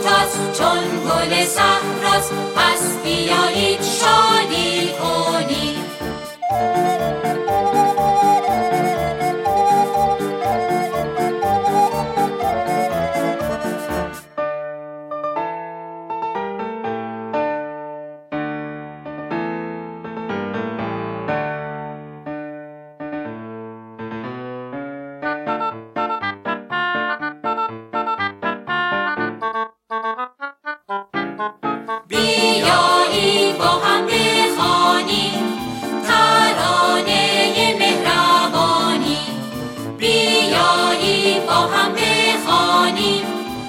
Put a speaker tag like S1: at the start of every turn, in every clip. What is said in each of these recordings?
S1: کوتاست چون گل صحراست، پس بیایید شادی کنیم. بیایید با هم بخوانیم ترانه مهربانی. بیایید با هم بخوانیم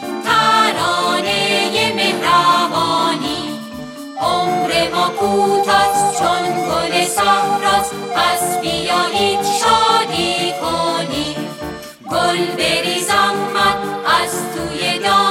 S1: ترانه مهربانی. عمر ما کوتاست چون گل صحراست، پس بیایید شادی کنیم. گل بریزم من از توی دام